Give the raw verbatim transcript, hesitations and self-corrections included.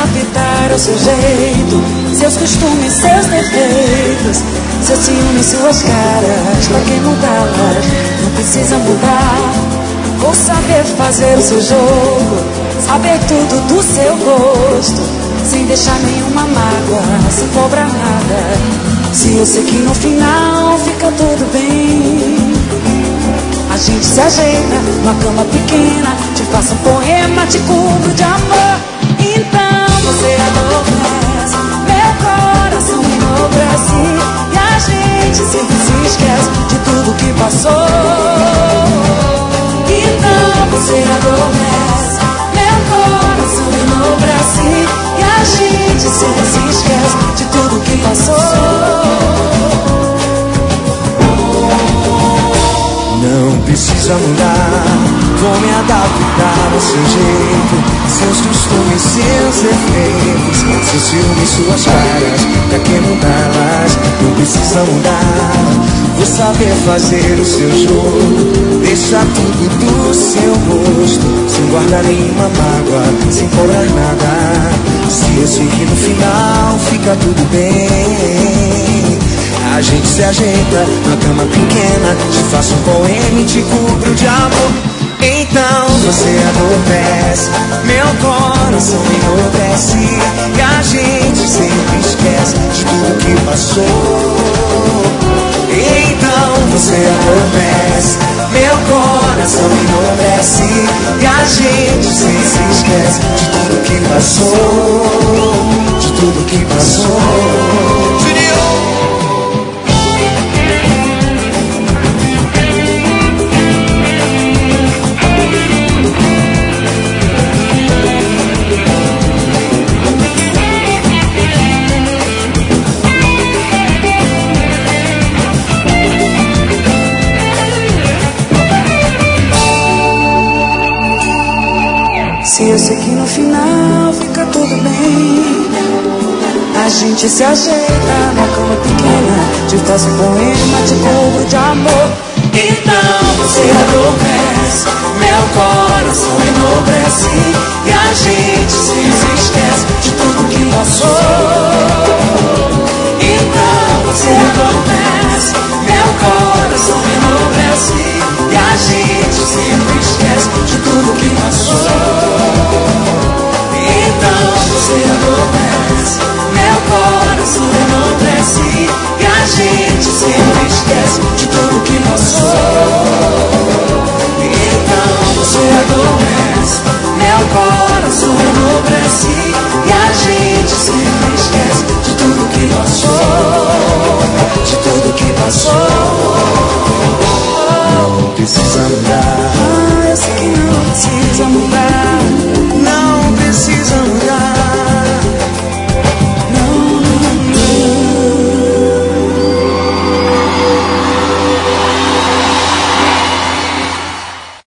adaptar ao seu jeito, seus costumes, seus defeitos, seus ciúmes, suas caras. Pra quem mudá-las, não precisa mudar. Vou saber fazer o seu jogo, saber tudo do seu gosto, sem deixar nenhuma mágoa, sem cobrar nada. Se eu sei que no final fica tudo bem, a gente se ajeita numa cama pequena, te faço um poema, te cubro de amor. Então você adormece, meu coração enobrece, e a gente sempre se esquece de tudo que passou. Então você adormece, meu coração enobrece, e a gente sempre se esquece de tudo que passou. Não precisa mudar, vou me adaptar ao seu jeito, seus costumes, seus efeitos, seus ciúmes, suas caras. Pra que mudá-las? Não precisa mudar. Vou saber fazer o seu jogo, deixar tudo do seu gosto, sem guardar nenhuma mágoa, sem cobrar nada. Se eu sei que no final fica tudo bem, a gente se ajeita na cama pequena, te faço um poema e te cubro de amor. Então você adormece, meu coração enlouquece, e a gente sempre esquece de tudo que passou. Então você adormece, meu coração enlouquece, e a gente sempre esquece de tudo que passou, de tudo que passou. Se eu sei que no final fica tudo bem, a gente se ajeita na cama pequena, te faço um poema, te cubro de amor. Então você adormece, meu coração enobrece, e a gente se esquece de tudo que passou. Então você adormece, meu coração enobrece, e a gente sempre esquece de tudo que passou. Então você adormece, meu coração enobrece, e a gente sempre